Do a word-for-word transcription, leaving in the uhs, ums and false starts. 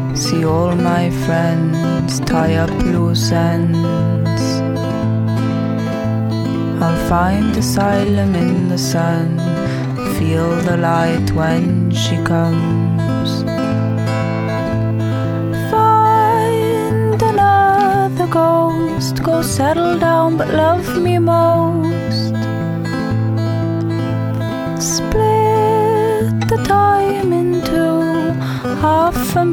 See all my friends tie up loose ends. I'll find asylum in the sun, feel the light when she comes. Find another ghost, go settle down but love me most.